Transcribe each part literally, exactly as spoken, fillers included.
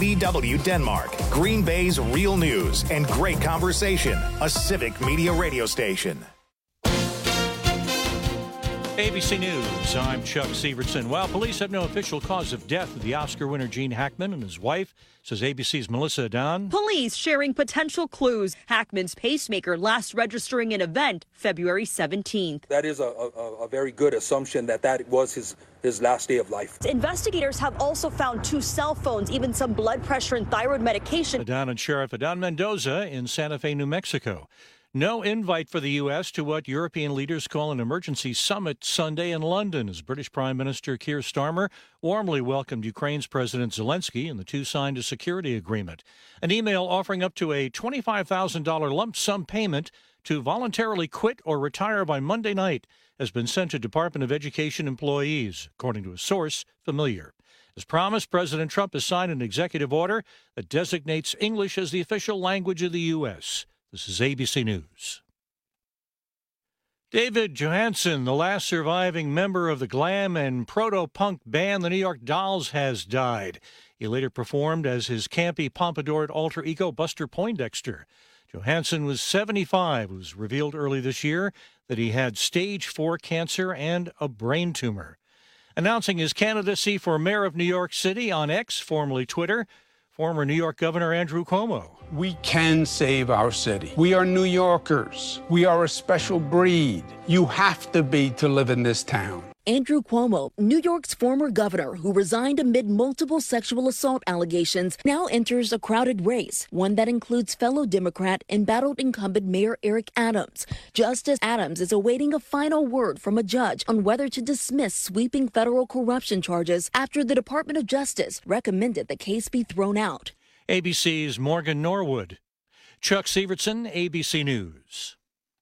B W Denmark, Green Bay's real news and great conversation. A Civic Media radio station. A B C News, I'm Chuck Severson. While police have no official cause of death of the Oscar winner Gene Hackman and his wife, says A B C's Melissa Adan. Police sharing potential clues. Hackman's pacemaker last registering an event February seventeenth. That is a, a, a very good assumption that that was his, his last day of life. Investigators have also found two cell phones, even some blood pressure and thyroid medication. Adan and Sheriff Adan Mendoza in Santa Fe, New Mexico. No invite for the U S to what European leaders call an emergency summit Sunday in London, as British Prime Minister Keir Starmer warmly welcomed Ukraine's President Zelensky, and the two signed a security agreement. An email offering up to a twenty-five thousand dollars lump sum payment to voluntarily quit or retire by Monday night has been sent to Department of Education employees, according to a source familiar. As promised, President Trump has signed an executive order that designates English as the official language of the U S This is A B C News. David Johansen, the last surviving member of the glam and proto-punk band the New York Dolls, has died. He later performed as his campy pompadoured alter ego Buster Poindexter. Johansen was seventy-five. It was revealed early this year that he had stage four cancer and a brain tumor. Announcing his candidacy for mayor of New York City on X, formerly Twitter, former New York Governor Andrew Cuomo. We can save our city. We are New Yorkers. We are a special breed. You have to be to live in this town. Andrew Cuomo, New York's former governor who resigned amid multiple sexual assault allegations, now enters a crowded race, one that includes fellow Democrat embattled incumbent Mayor Eric Adams. Justice Adams is awaiting a final word from a judge on whether to dismiss sweeping federal corruption charges after the Department of Justice recommended the case be thrown out. A B C's Morgan Norwood. Chuck Severson, A B C News.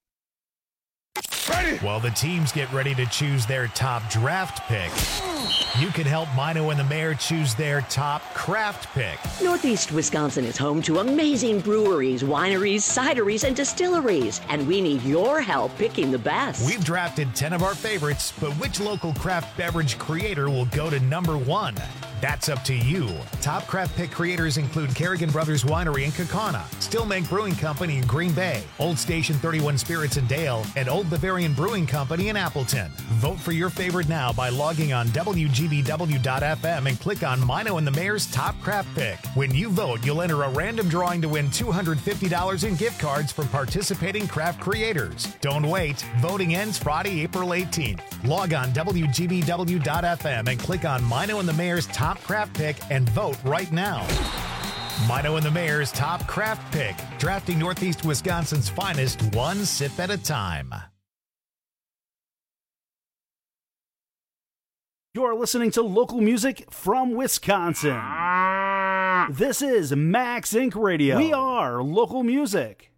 Ready. While the teams get ready to choose their top draft pick, you can help Mino and the Mayor choose their top craft pick. Northeast Wisconsin is home to amazing breweries, wineries, cideries, and distilleries, and we need your help picking the best. We've drafted ten of our favorites, but which local craft beverage creator will go to number one? That's up to you. Top craft pick creators include Kerrigan Brothers Winery in Kaukauna, Stillmank Brewing Company in Green Bay, Old Station thirty-one Spirits in Dale, and Old Bavarian Brewing Company in Appleton. Vote for your favorite now by logging on W G B W dot F M and click on Mino and the Mayor's Top Craft Pick. When you vote, you'll enter a random drawing to win two hundred fifty dollars in gift cards from participating craft creators. Don't wait. Voting ends Friday, April eighteenth. Log on W G B W dot F M and click on Mino and the Mayor's Top Craft Pick and vote right now. Mino and the Mayor's Top Craft Pick, drafting Northeast Wisconsin's finest one sip at a time. You're listening to local music from Wisconsin. This is Max Incorporated. Radio. We are local music.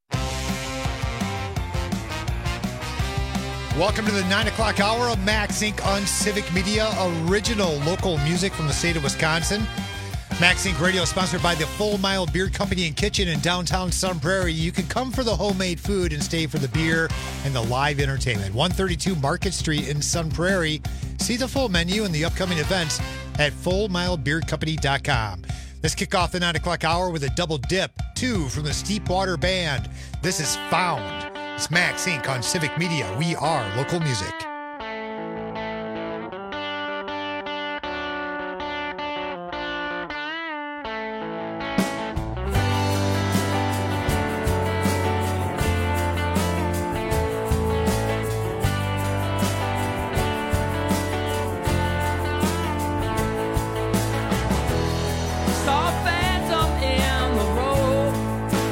Welcome to the nine o'clock hour of Max Incorporated on Civic Media, original local music from the state of Wisconsin. Max Incorporated Radio is sponsored by the Full Mile Beer Company and Kitchen in downtown Sun Prairie. You can come for the homemade food and stay for the beer and the live entertainment. one thirty-two Market Street in Sun Prairie. See the full menu and the upcoming events at full mile beer company dot com. Let's kick off the nine o'clock hour with a double dip, two from the Steepwater Band. This is Found. It's Max Incorporated on Civic Media. We are local music.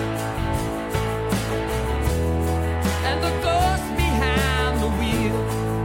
And the ghost behind the wheel.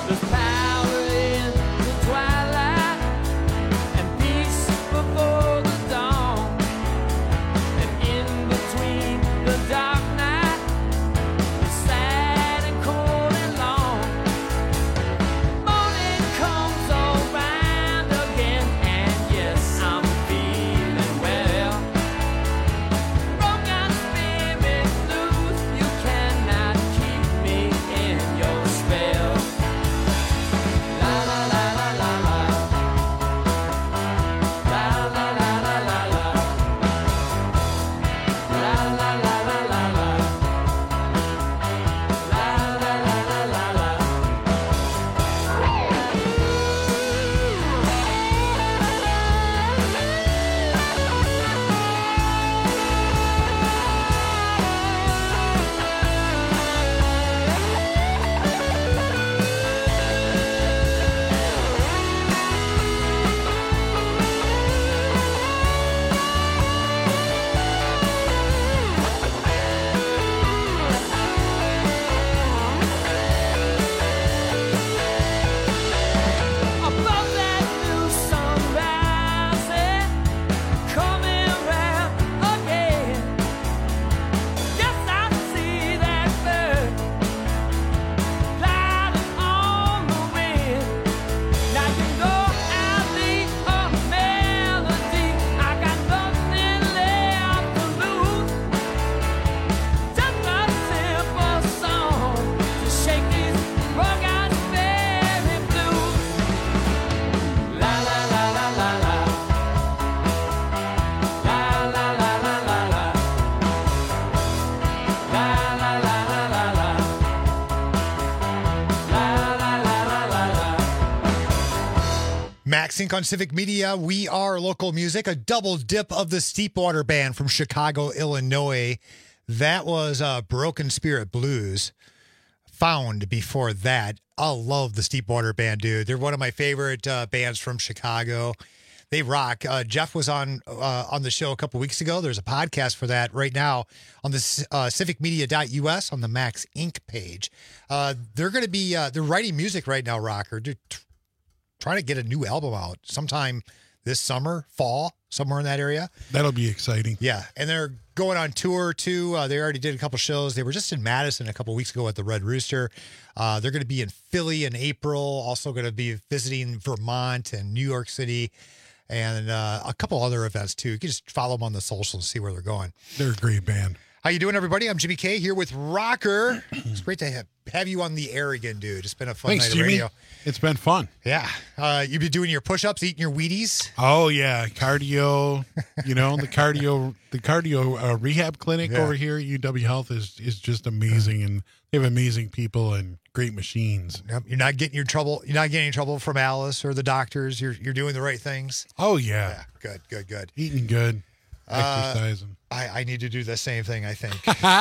MaxInc on Civic Media. We are local music, a double dip of the Steepwater Band from Chicago, Illinois. That was uh, Broken Spirit Blues. Found before that. I love the Steepwater Band, dude. They're one of my favorite uh, bands from Chicago. They rock. Uh, Jeff was on uh, on the show a couple weeks ago. There's a podcast for that right now on the uh, civic media dot U S on the MaxInc page. Uh, they're going to be, uh, they're writing music right now, Rocker. They're t- trying to get a new album out sometime this summer, fall, somewhere in that area. That'll be exciting. Yeah, and they're going on tour, too. Uh, they already did a couple shows. They were just in Madison a couple weeks ago at the Red Rooster. Uh, they're going to be in Philly in April, also going to be visiting Vermont and New York City, and uh, a couple other events, too. You can just follow them on the socials and see where they're going. They're a great band. How you doing, everybody? I'm Jimmy K here with Rocker. It's great to have, have you on the air again, dude. It's been a fun Thanks, night Jimmy. of radio. It's been fun. Yeah. Uh, you've been doing your push-ups, eating your Wheaties. Oh, yeah. Cardio, you know, the cardio the cardio uh, rehab clinic Yeah. over here at U W Health is, is just amazing, and they have amazing people and great machines. Yep. You're not getting your trouble. You're not getting in trouble from Alice or the doctors. You're you're doing the right things. Oh, yeah. Yeah. Good, good, good. Eating good, Uh, exercising. I, I need to do the same thing, I think.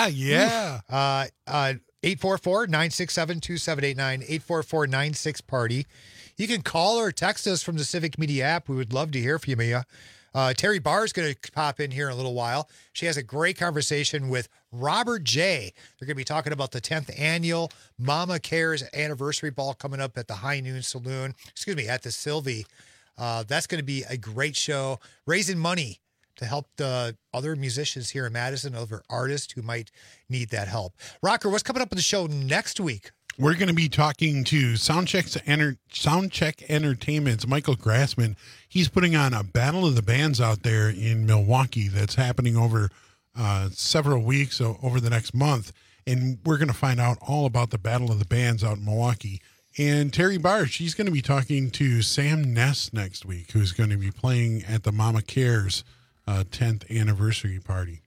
Yeah. Uh, uh, eight four four, nine six seven, two seven eight nine, eight four four, nine six party. You can call or text us from the Civic Media app. We would love to hear from you, Mia. Uh, Terry Barr is going to pop in here in a little while. She has a great conversation with Robert J. They're going to be talking about the tenth annual Mama Cares anniversary ball coming up at the High Noon Saloon. Excuse me, at the Sylvie. Uh, that's going to be a great show, raising money to help the other musicians here in Madison, other artists who might need that help. Rocker, what's coming up on the show next week? We're going to be talking to Soundcheck's Enter- Soundcheck Entertainment's Michael Grassman. He's putting on a Battle of the Bands out there in Milwaukee that's happening over uh, several weeks, so over the next month. And we're going to find out all about the Battle of the Bands out in Milwaukee. And Terry Barr, she's going to be talking to Sam Ness next week, who's going to be playing at the Mama Cares uh, tenth anniversary party.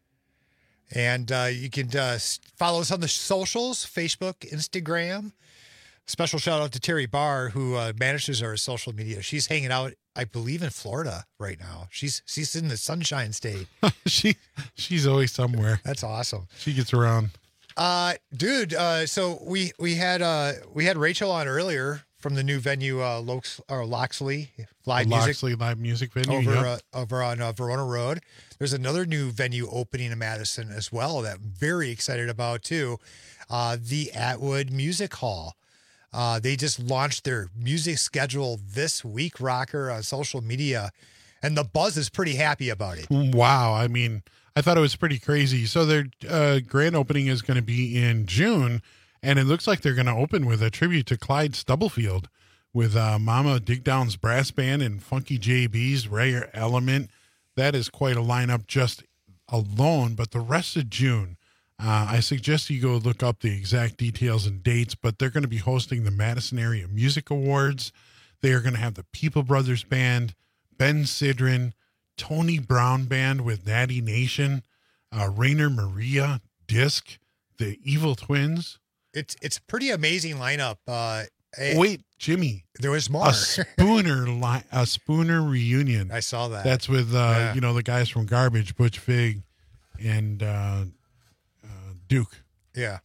And uh, you can uh, follow us on the socials, Facebook, Instagram. Special shout out to Terry Barr, who uh, manages our social media. She's hanging out, I believe, in Florida right now. She's she's in the Sunshine State. she She's always somewhere. That's awesome. She gets around. Uh, dude, uh, so we we had uh, we had Rachel on earlier from the new venue, uh, Lokes, or Loxley Live The Music. Loxley Live Music venue. Over, yep. uh, over on uh, Verona Road. There's another new venue opening in Madison as well that I'm very excited about too. Uh, the Atwood Music Hall. Uh, they just launched their music schedule this week, Rocker, on social media, and the buzz is pretty happy about it. Wow. I mean, I thought it was pretty crazy. So their uh, grand opening is going to be in June, and it looks like they're going to open with a tribute to Clyde Stubblefield with uh, Mama Digdown's brass band and Funky J B's Rare Element. That is quite a lineup just alone, but the rest of June, uh, I suggest you go look up the exact details and dates, but they're going to be hosting the Madison Area Music Awards. They are going to have the People Brothers Band, Ben Sidran, Tony Brown Band with Natty Nation, uh, Rainer Maria, Disc, the Evil Twins. It's it's a pretty amazing lineup. Uh, Wait, Jimmy, there was more. A Spooner li- a Spooner reunion. I saw that. That's with uh, Yeah. you know, the guys from Garbage, Butch Vig, and uh, uh, Duke. Yeah.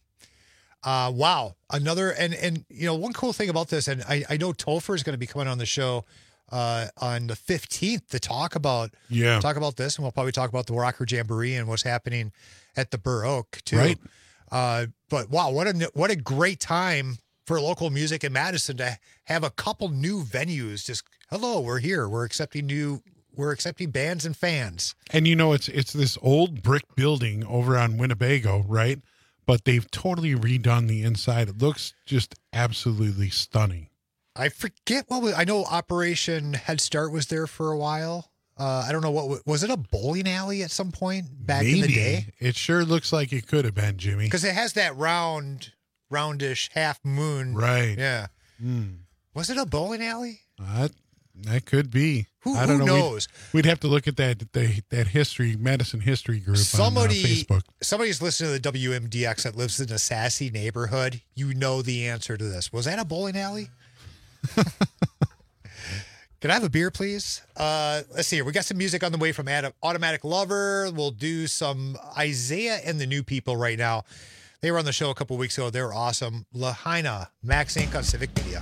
Uh, wow. Another, and, and, you know, one cool thing about this, and I, I know Topher is going to be coming on the show uh, on the fifteenth to talk about, Yeah. talk about this. And we'll probably talk about the Rocker Jamboree and what's happening at the Burr Oak too. Right. Uh, but wow, what a, what a great time for local music in Madison to have a couple new venues. Just, hello, we're here. We're accepting new, we're accepting bands and fans. And you know, it's it's this old brick building over on Winnebago, right? But they've totally redone the inside. It looks just absolutely stunning. I forget what was, I know Operation Head Start was there for a while. Uh, I don't know what, was it a bowling alley at some point back Maybe. in the day? It sure looks like it could have been, Jimmy. Because it has that round, roundish half moon. Right. Yeah. Mm. Was it a bowling alley? That that could be. Who, I don't who know. knows? We'd, we'd have to look at that the, that history, Madison history group Somebody, on uh, Facebook. Somebody's listening to the W M D X that lives in a sassy neighborhood. You know the answer to this. Was that a bowling alley? Can I have a beer, please? Uh, let's see here. We got some music on the way from Adam, Automatic Lover. We'll do some Isaiah and the New People right now. They were on the show a couple weeks ago. They were awesome. Lahaina, Max Incorporated on Civic Media.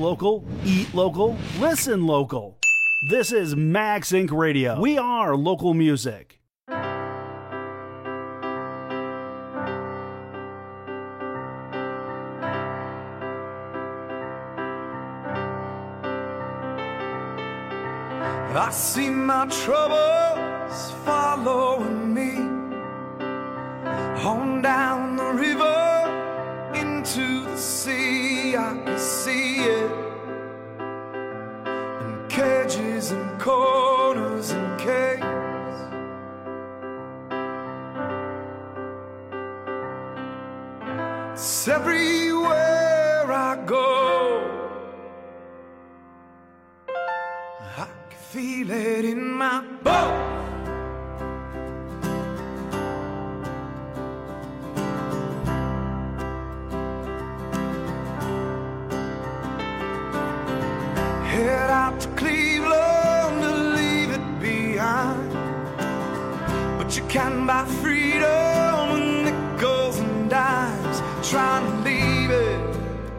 local, eat local, listen local. This is Max Incorporated. Radio. We are local music. I see my troubles following me on down the river into the sea. I can see it in cages and corners and caves. It's everywhere I go. I can feel it in my bones. Head out to Cleveland to leave it behind, but you can buy freedom with nickels and dimes, trying to leave it,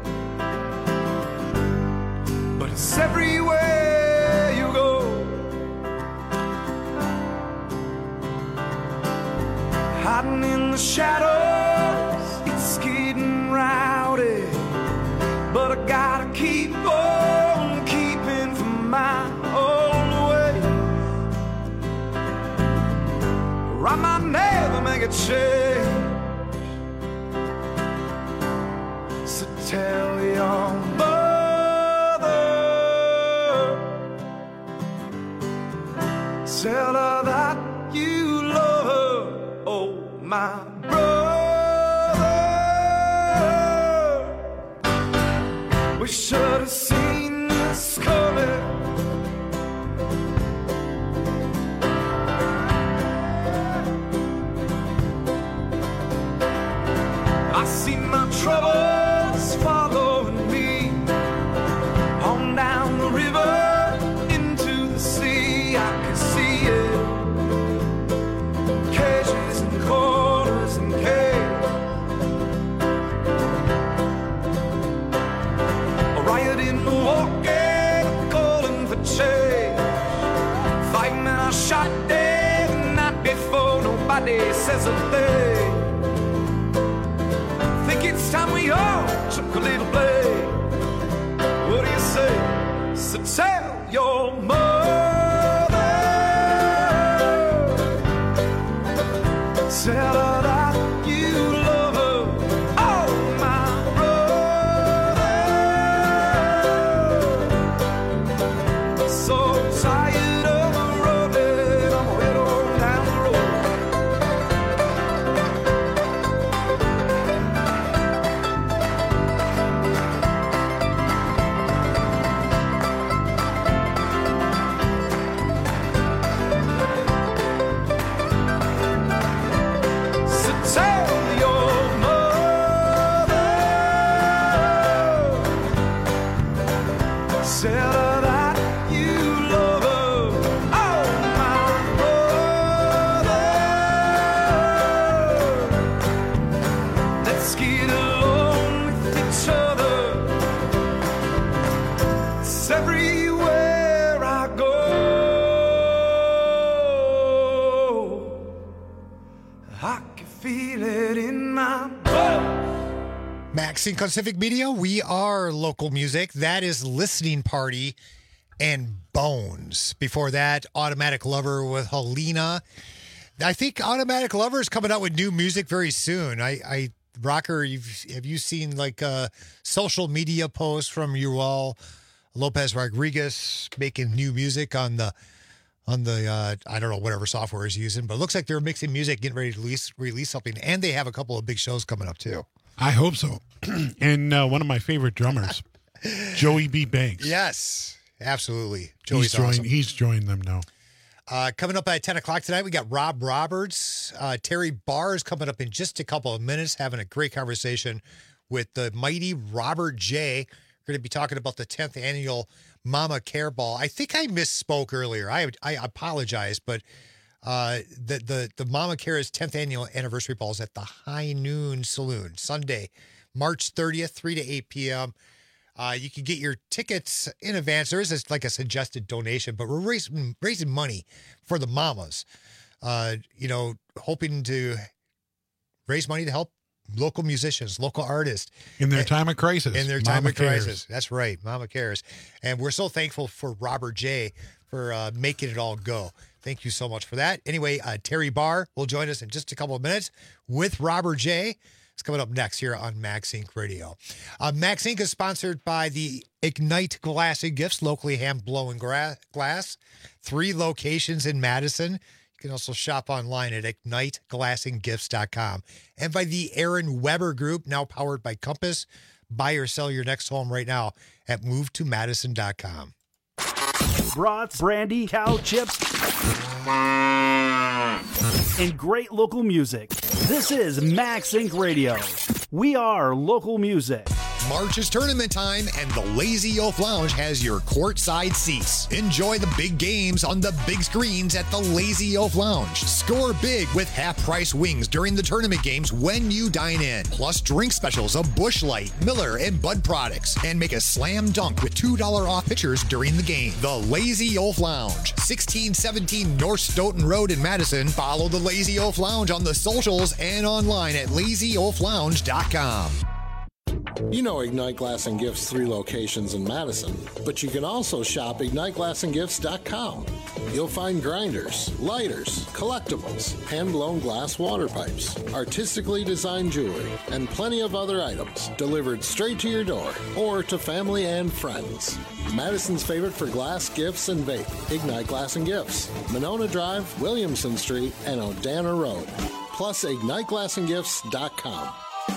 but it's everywhere you go. Hiding in the shadows, it's getting rowdy, but I gotta keep on keeping from my own way, or I might never make a change. So tell your mother, tell her that you love her. Oh, my brother, we should have seen this coming. I see my troubles following me on down the river into the sea. I can see it, cages and corners and caves. A riot in Milwaukee, calling for change. Five men are shot dead the night before, nobody says a thing. Think it's time we all took a little blame. What do you say? So tell your mother, tell her that you love her. Oh, my brother, so tired of running, I'm head on down the road. So tell your mother, tell her that you love her. Oh, my brother, let's get along with each other. It's everywhere I go. I can feel it in my bones. Max Inc on Civic Media, we are local music. That is Listening Party and Bones. Before that, Automatic Lover with Helena. I think Automatic Lover is coming out with new music very soon. I, I Rocker, you've, have you seen like uh, social media posts from Uriel Lopez Rodriguez making new music on the on the uh, I don't know whatever software he's using, but it looks like they're mixing music, getting ready to release release something, and they have a couple of big shows coming up too. I hope so. And uh, one of my favorite drummers, Joey B. Banks. Yes, absolutely. Joey's He's joined, awesome. he's joined them now. Uh, coming up at ten o'clock tonight, we got Rob Roberts. Uh, Terry Barr is coming up in just a couple of minutes, having a great conversation with the mighty Robert J. We're going to be talking about the tenth annual Mama Care Ball. I think I misspoke earlier. I I apologize, but uh, the, the, the Mama Care's tenth annual anniversary ball is at the High Noon Saloon, Sunday, March thirtieth, three to eight p.m. Uh, you can get your tickets in advance. There is like a suggested donation, but we're raising, raising money for the mamas. Uh, you know, hoping to raise money to help local musicians, local artists. In their time of crisis. In their time Mama of crisis. cares. That's right. Mama cares. And we're so thankful for Robert J. for uh, making it all go. Thank you so much for that. Anyway, uh, Terry Barr will join us in just a couple of minutes with Robert J. It's coming up next here on Max Inc Radio. Uh, Max Inc is sponsored by the Ignite Glass and Gifts, locally hand-blown gra- glass. Three locations in Madison. You can also shop online at ignite glass and gifts dot com. And by the Aaron Weber Group, now powered by Compass. Buy or sell your next home right now at move to madison dot com. Brats, brandy, cow chips, and great local music. This is Max Inc Radio. We are local music. March is tournament time, and the Lazy Oaf Lounge has your courtside seats. Enjoy the big games on the big screens at the Lazy Oaf Lounge. Score big with half-price wings during the tournament games when you dine in. Plus drink specials of Busch Light, Miller, and Bud products. And make a slam dunk with two dollars off pitchers during the game. The Lazy Oaf Lounge, sixteen seventeen North Stoughton Road in Madison. Follow the Lazy Oaf Lounge on the socials and online at lazy oaf lounge dot com. You know Ignite Glass and Gifts' three locations in Madison, but you can also shop ignite glass and gifts dot com. You'll find grinders, lighters, collectibles, hand-blown glass water pipes, artistically designed jewelry, and plenty of other items delivered straight to your door or to family and friends. Madison's favorite for glass, gifts, and vape, Ignite Glass and Gifts, Monona Drive, Williamson Street, and Odana Road. Plus ignite glass and gifts dot com.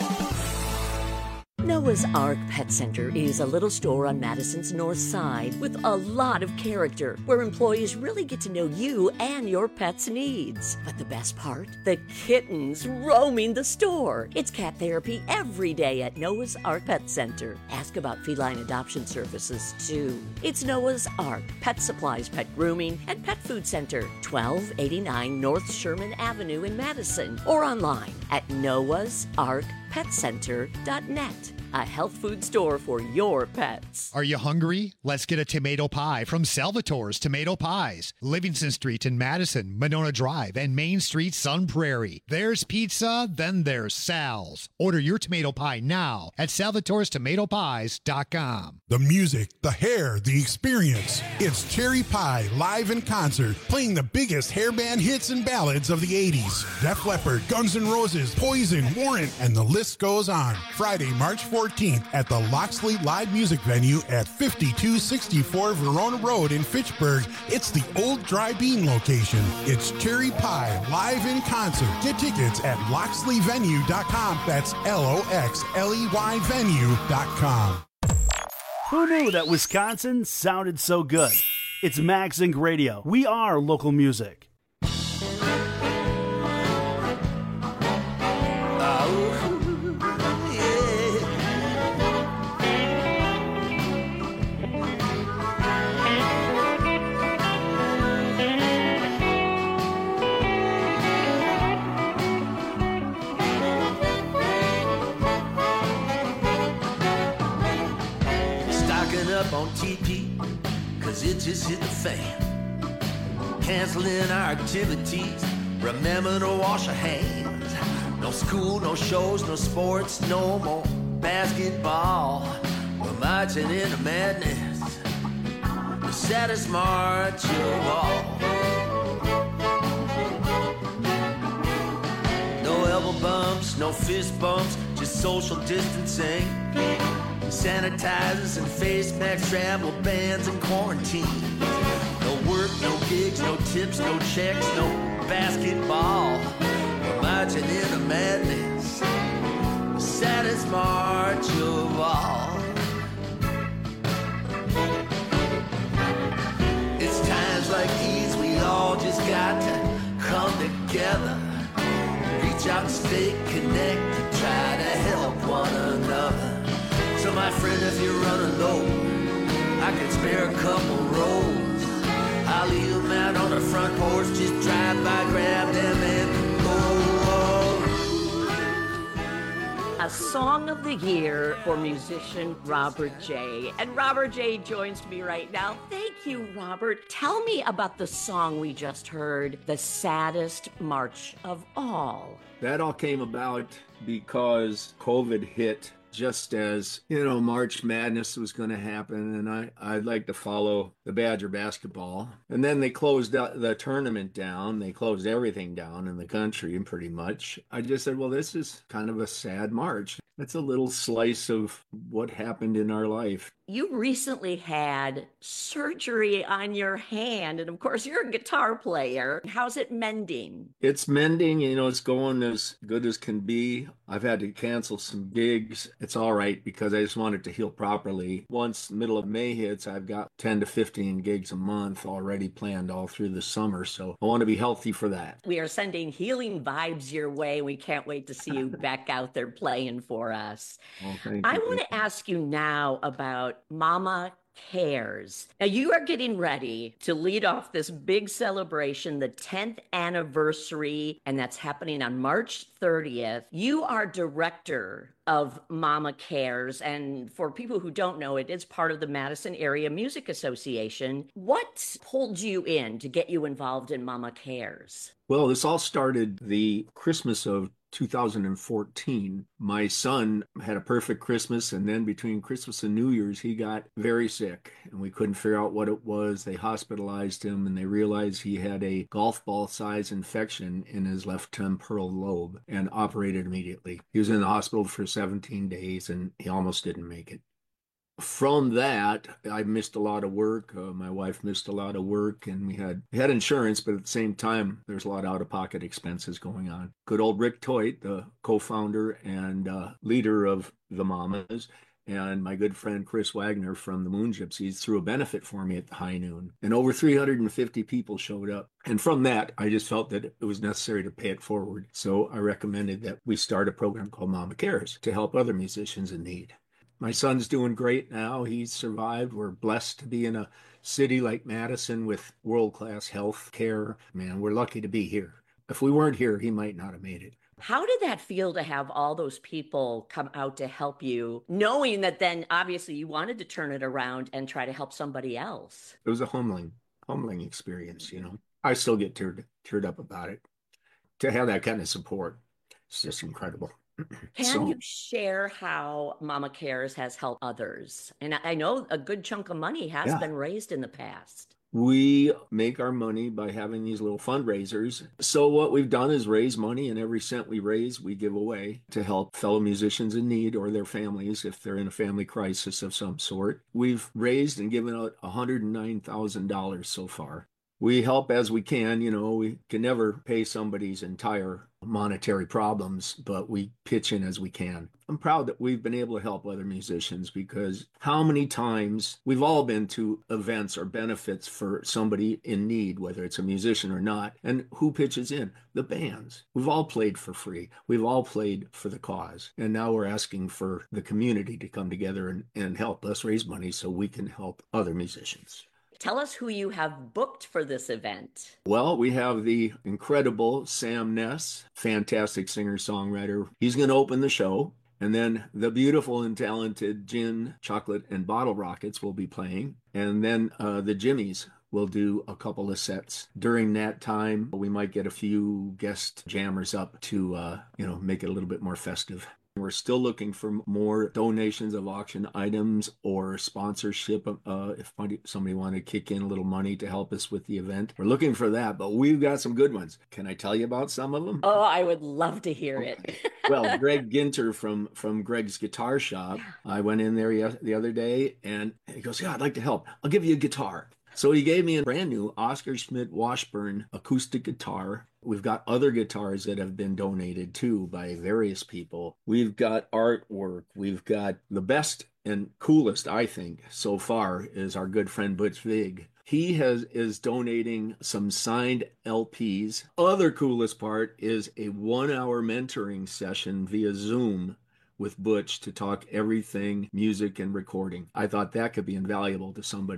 Noah's Ark Pet Center is a little store on Madison's north side with a lot of character, where employees really get to know you and your pet's needs. But the best part? The kittens roaming the store. It's cat therapy every day at Noah's Ark Pet Center. Ask about feline adoption services, too. It's Noah's Ark Pet Supplies, Pet Grooming, and Pet Food Center, twelve eighty-nine North Sherman Avenue in Madison, or online at noahs ark pet center dot net. A health food store for your pets. Are you hungry? Let's get a tomato pie from Salvatore's Tomato Pies. Livingston Street in Madison, Monona Drive, and Main Street, Sun Prairie. There's pizza, then there's Sal's. Order your tomato pie now at salvatores tomato pies dot com. The music, the hair, the experience. It's Cherry Pie live in concert, playing the biggest hairband hits and ballads of the eighties. Def Leppard, Guns N' Roses, Poison, Warrant, and the list goes on. Friday, March fourteenth at the Loxley Live Music Venue at fifty-two sixty-four Verona Road in Fitchburg. It's the old Dry Bean location. It's Cherry Pie live in concert. Get tickets at loxley venue dot com. That's L O X L E Y venue dot com. Who knew that Wisconsin sounded so good? It's Max Inc Radio. We are local music. Up on T P, cause it just hit the fan. Canceling our activities, remember to wash your hands. No school, no shows, no sports, no more basketball. We're marching into madness, the saddest march of all. No elbow bumps, no fist bumps, just social distancing. Sanitizers and face masks, travel bans and quarantine. No work, no gigs, no tips, no checks, no basketball. We're marching into madness, the saddest march of all. It's times like these we all just got to come together, reach out and stay connected, try to help one another. So my friend, if you're running low, I can spare a couple rows. I'll leave them out on the front porch, just drive by, grab them and go. A the Song of the Year for musician Robert J. And Robert J joins me right now. Thank you, Robert. Tell me about the song we just heard, The Saddest March of All. That all came about because COVID hit just as, you know, March Madness was going to happen, and I, I'd like to follow the Badger basketball. And then they closed the tournament down. They closed everything down in the country, pretty much. I just said, well, this is kind of a sad March. That's a little slice of what happened in our life. You recently had surgery on your hand, and of course, you're a guitar player. How's it mending? It's mending, you know, it's going as good as can be. I've had to cancel some gigs. It's all right because I just want it to heal properly. Once the middle of May hits, I've got ten to fifteen gigs a month already planned all through the summer, so I want to be healthy for that. We are sending healing vibes your way. We can't wait to see you back out there playing for us. Well, thank I you. want to ask you now about Mama Cares. Now, you are getting ready to lead off this big celebration, the tenth anniversary, and that's happening on March thirtieth. You are director of Mama Cares, and for people who don't know, it is part of the Madison Area Music Association. What pulled you in to get you involved in Mama Cares? Well, this all started the Christmas of two thousand fourteen. My son had a perfect Christmas, and then between Christmas and New Year's, he got very sick, and we couldn't figure out what it was. They hospitalized him, and they realized he had a golf ball size infection in his left temporal lobe and operated immediately. He was in the hospital for seventeen days, and he almost didn't make it. From that, I missed a lot of work. Uh, my wife missed a lot of work, and we had we had insurance, but at the same time, there's a lot of out-of-pocket expenses going on. Good old Rick Toit, the co-founder and uh, leader of the Mamas, and my good friend Chris Wagner from the Moon Gypsies threw a benefit for me at the High Noon, and over three hundred fifty people showed up. And from that, I just felt that it was necessary to pay it forward. So I recommended that we start a program called Mama Cares to help other musicians in need. My son's doing great now. He's survived. We're blessed to be in a city like Madison with world-class health care. Man, we're lucky to be here. If we weren't here, he might not have made it. How did that feel to have all those people come out to help you, knowing that then obviously you wanted to turn it around and try to help somebody else? It was a humbling, humbling experience, you know. I still get teared, teared up about it. To have that kind of support, it's just incredible. Can So- you share how Mama Cares has helped others? And I I know a good chunk of money has Yeah. been raised in the past. We make our money by having these little fundraisers. So what we've done is raise money, and every cent we raise, we give away to help fellow musicians in need or their families if they're in a family crisis of some sort. We've raised and given out one hundred nine thousand dollars so far. We help as we can. You know, we can never pay somebody's entire monetary problems, but we pitch in as we can. I'm proud that we've been able to help other musicians, because how many times we've all been to events or benefits for somebody in need, whether it's a musician or not, and who pitches in? The bands. We've all played for free. We've all played for the cause. And now we're asking for the community to come together and, and help us raise money so we can help other musicians. Tell us who you have booked for this event. Well, we have the incredible Sam Ness, fantastic singer-songwriter. He's going to open the show. And then the beautiful and talented Gin, Chocolate, and Bottle Rockets will be playing. And then uh, the Jimmies will do a couple of sets. During that time, we might get a few guest jammers up to, uh, you know, make it a little bit more festive. We're still looking for more donations of auction items or sponsorship. Uh, if somebody wanted to kick in a little money to help us with the event, we're looking for that, but we've got some good ones. Can I tell you about some of them? Oh, I would love to hear it. Well, Greg Ginter from, from Greg's Guitar Shop, I went in there yes- the other day, and he goes, yeah, I'd like to help. I'll give you a guitar. So he gave me a brand new Oscar Schmidt Washburn acoustic guitar. We've got other guitars that have been donated too by various people. We've got artwork. We've got the best and coolest, I think, so far is our good friend Butch Vig. He has is donating some signed L Ps. Other coolest part is a one-hour mentoring session via Zoom with Butch to talk everything music and recording. I thought that could be invaluable to somebody.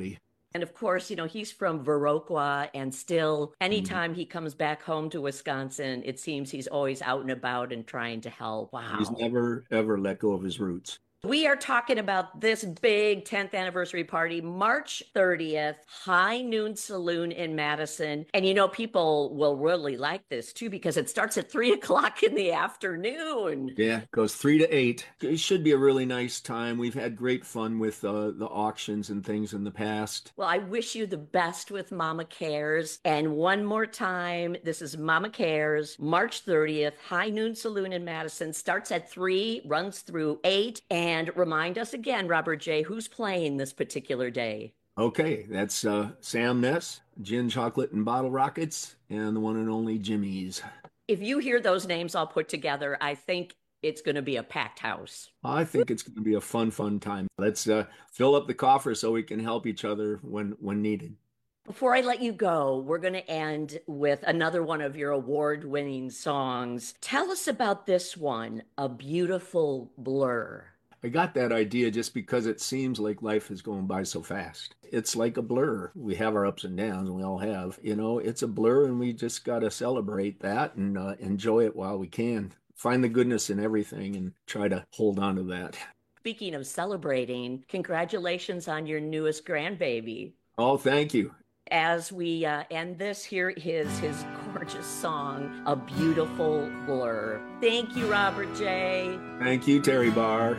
And of course, you know, he's from Viroqua, and still, anytime mm. he comes back home to Wisconsin, it seems he's always out and about and trying to help. Wow. He's never, ever let go of his roots. We are talking about this big tenth anniversary party, March thirtieth, High Noon Saloon in Madison. And you know, people will really like this too, because it starts at three o'clock in the afternoon. Yeah, it goes three to eight. It should be a really nice time. We've had great fun with uh, the auctions and things in the past. Well, I wish you the best with Mama Cares. And one more time, this is Mama Cares, March thirtieth, High Noon Saloon in Madison. Starts at three, runs through eight. And And remind us again, Robert J., who's playing this particular day? Okay, that's uh, Sam Ness, Gin, Chocolate, and Bottle Rockets, and the one and only Jimmy's. If you hear those names all put together, I think it's going to be a packed house. I think it's going to be a fun, fun time. Let's uh, fill up the coffer so we can help each other when, when needed. Before I let you go, we're going to end with another one of your award-winning songs. Tell us about this one, A Beautiful Blur. I got that idea just because it seems like life is going by so fast. It's like a blur. We have our ups and downs, and we all have. You know, it's a blur, and we just got to celebrate that and uh, enjoy it while we can. Find the goodness in everything and try to hold on to that. Speaking of celebrating, congratulations on your newest grandbaby. Oh, thank you. As we uh, end this, here is his gorgeous song, A Beautiful Blur. Thank you, Robert J. Thank you, Terry Barr.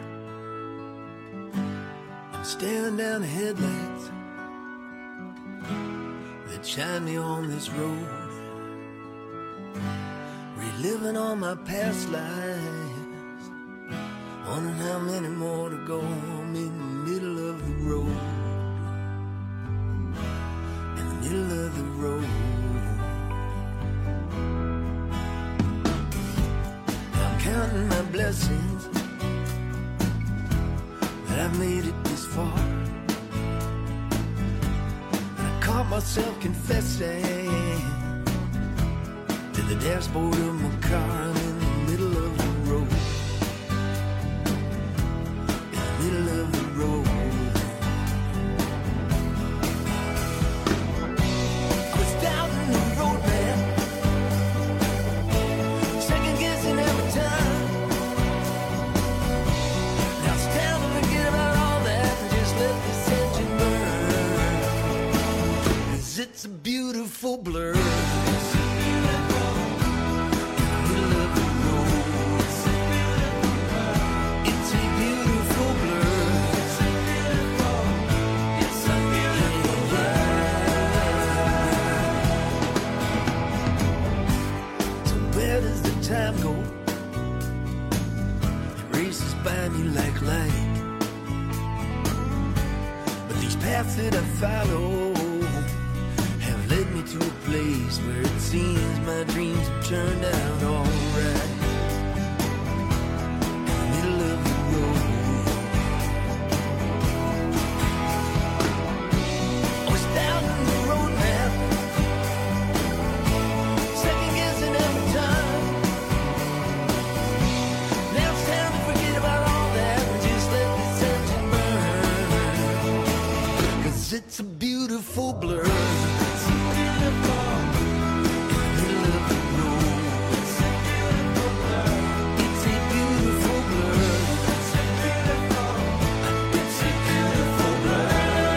Staring down the headlights that shine me on this road, reliving all my past lives, wondering how many more to go. I'm in the middle of the road, in the middle of the road. I'm counting my blessings that I made it this far. And I caught myself confessing to the dashboard of my car. I'm in the middle of the road, in the middle of the road. I was down in the road, man, second guessing every time. Now it's time to forget about all that and just let this engine burn. 'Cause it's a beautiful blur. Time go, it races by me like light. But these paths that I follow have led me to a place where it seems my dreams have turned out alright. In the middle of the road, I was down in the road, man, second guessing every time. It's a beautiful blur. It's a beautiful in the middle of the road. It's a beautiful blur. It's a beautiful blur. It's a beautiful. It's a beautiful blur.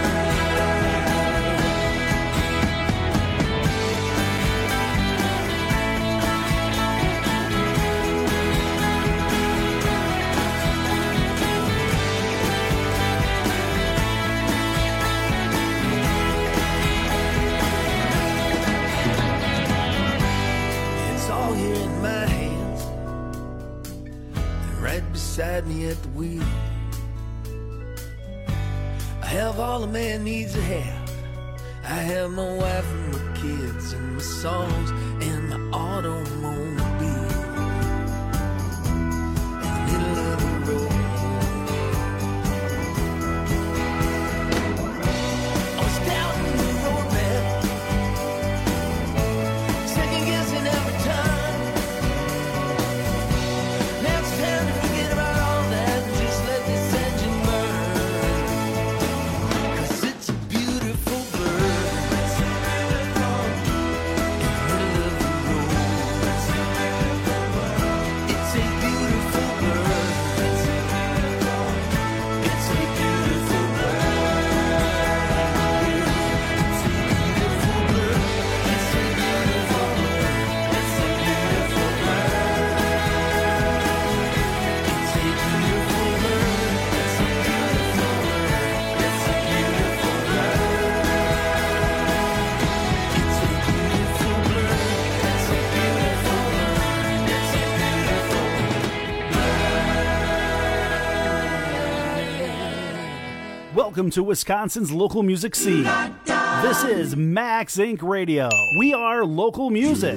Here in my hands, and right beside me at the wheel, I have all a man needs to have. I have my wife and my kids and my songs and my automobile. In the middle of the road, I was down in the road, man, second guessing every time. Beautiful Welcome to Wisconsin's local music scene. This is Max Incorporated. Radio. We are local music.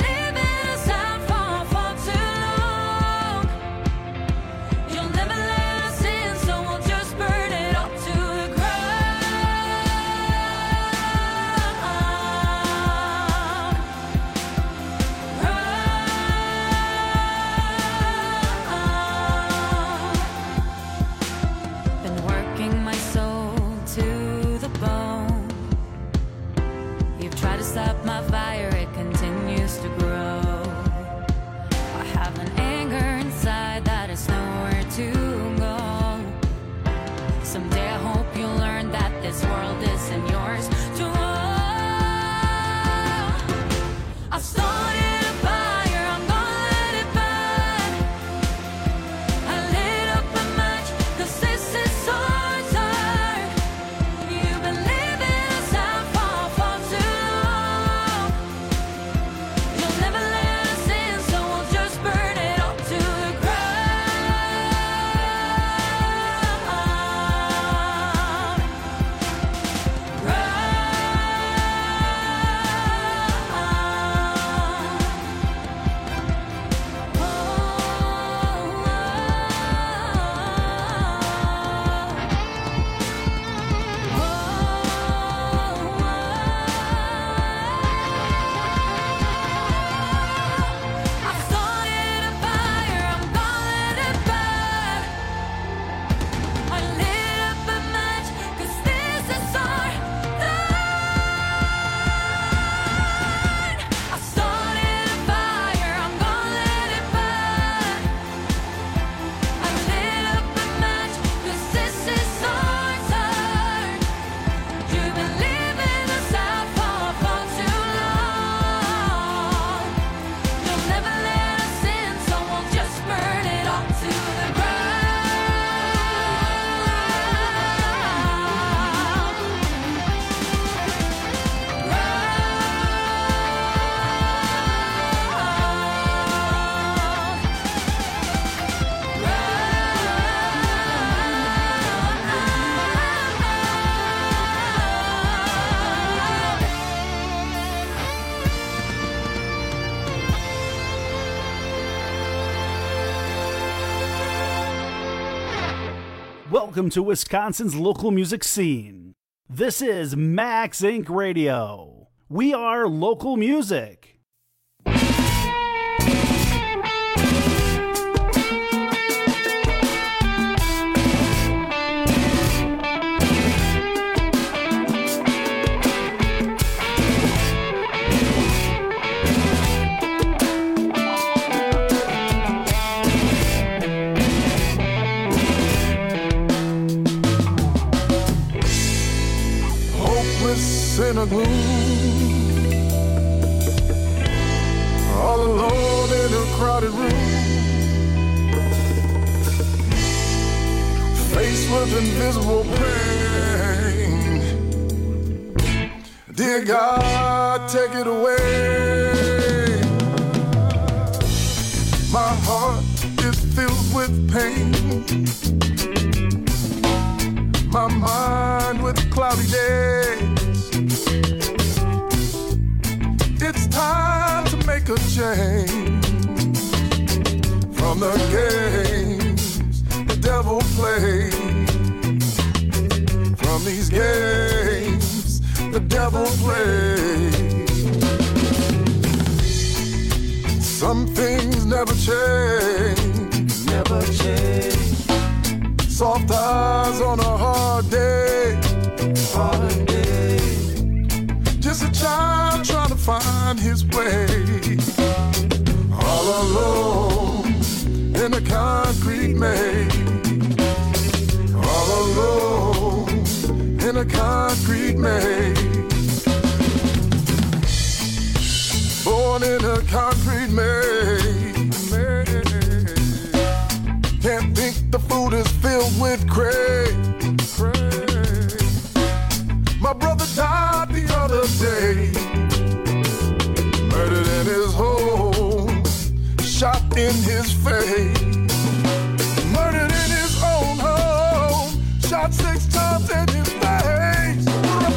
You'll never let Welcome to Wisconsin's local music scene. This is Max Inc Radio. We are local music. In a gloom, all alone in a crowded room, faced with invisible pain. Dear God, take it away. My heart is filled with pain, my mind with cloudy days. It's time to make a change from the games the devil plays. From these games the devil plays. Some things never change, never change. Soft eyes on a hard day, hard day. Just a child trying to find his way, all alone in a concrete maze, all alone in a concrete maze, born in a concrete maze. Can't think the food is filled with craze. My brother died the other day, murdered in his home, shot in his face. Murdered in his own home, shot six times in his face.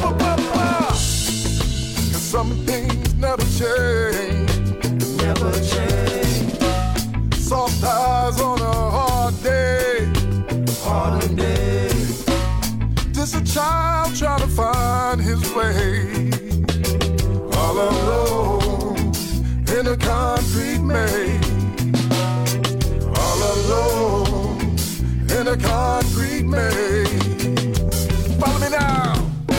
Cause some things never change, never change. Soft eyes on a hard day, hard day. Just a child trying to find his way, all alone in a concrete maze, all alone in a concrete maze. Follow me now.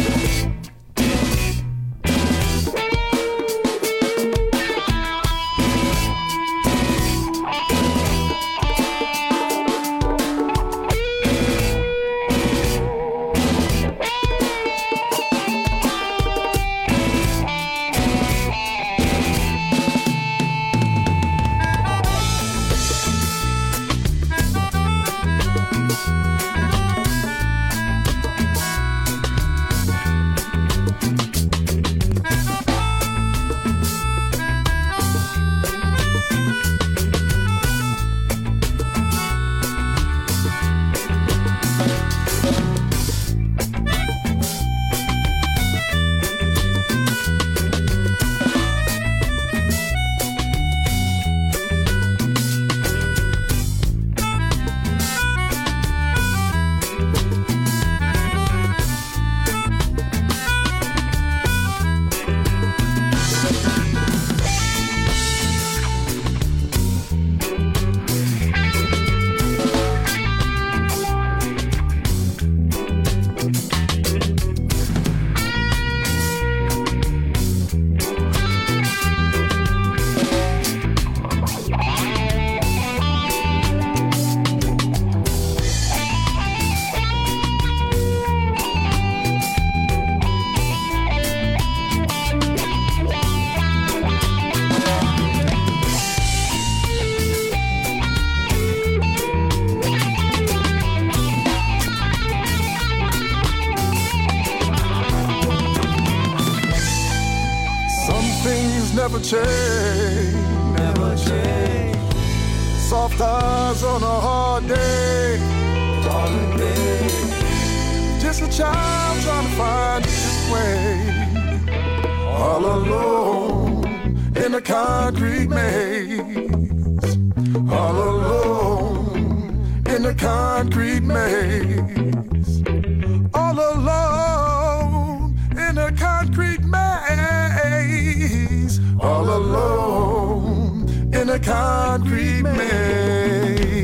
never change, never change. Soft eyes on a hard day, hard day. Just a child trying to find his way, all alone in a concrete maze, all alone in a a concrete maze. All alone in a concrete maze. All alone in a concrete maze.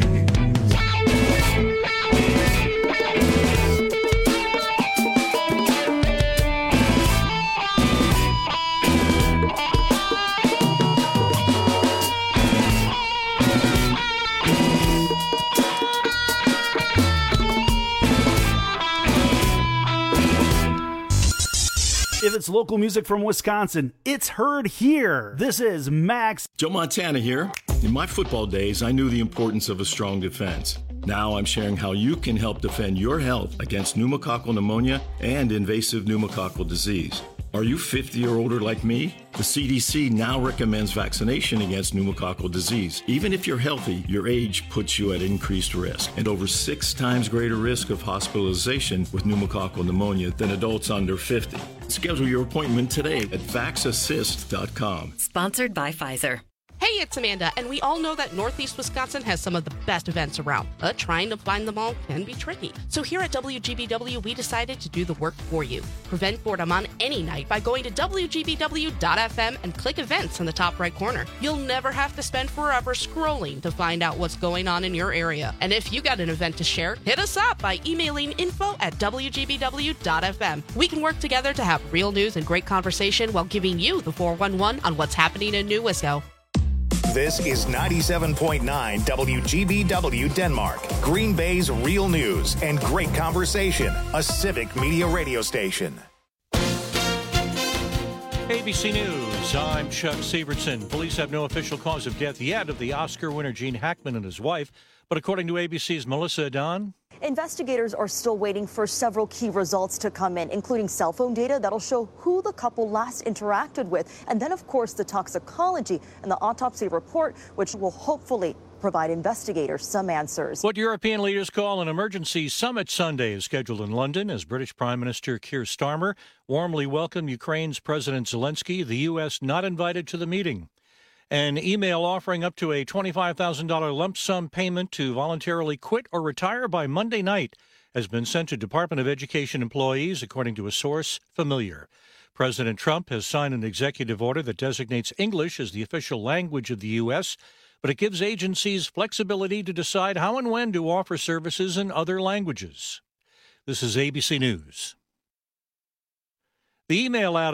If it's local music from Wisconsin, it's heard here. This is Max. Joe Montana here. In my football days, I knew the importance of a strong defense. Now I'm sharing how you can help defend your health against pneumococcal pneumonia and invasive pneumococcal disease. Are you fifty or older like me? The C D C now recommends vaccination against pneumococcal disease. Even if you're healthy, your age puts you at increased risk and over six times greater risk of hospitalization with pneumococcal pneumonia than adults under fifty. Schedule your appointment today at vax assist dot com. Sponsored by Pfizer. Hey, it's Amanda, and we all know that Northeast Wisconsin has some of the best events around, but trying to find them all can be tricky. So here at W G B W, we decided to do the work for you. Prevent boredom on any night by going to W G B W dot F M and click events in the top right corner. You'll never have to spend forever scrolling to find out what's going on in your area. And if you got an event to share, hit us up by emailing info at W G B W dot F M. We can work together to have real news and great conversation while giving you the four one one on what's happening in New Wisco. This is ninety-seven point nine W G B W Denmark, Green Bay's real news and great conversation, a civic media radio station. A B C News, I'm Chuck Sievertson. Police have no official cause of death yet of the Oscar winner Gene Hackman and his wife, but according to A B C's Melissa Don, investigators are still waiting for several key results to come in, including cell phone data that'll show who the couple last interacted with, and then, of course, the toxicology and the autopsy report, which will hopefully provide investigators some answers. What European leaders call an emergency summit Sunday is scheduled in London as British Prime Minister Keir Starmer warmly welcomed Ukraine's President Zelensky, the U S not invited to the meeting. An email offering up to a twenty-five thousand dollars lump sum payment to voluntarily quit or retire by Monday night has been sent to Department of Education employees, according to a source familiar. President Trump has signed an executive order that designates English as the official language of the U S, but it gives agencies flexibility to decide how and when to offer services in other languages. This is A B C News. The email out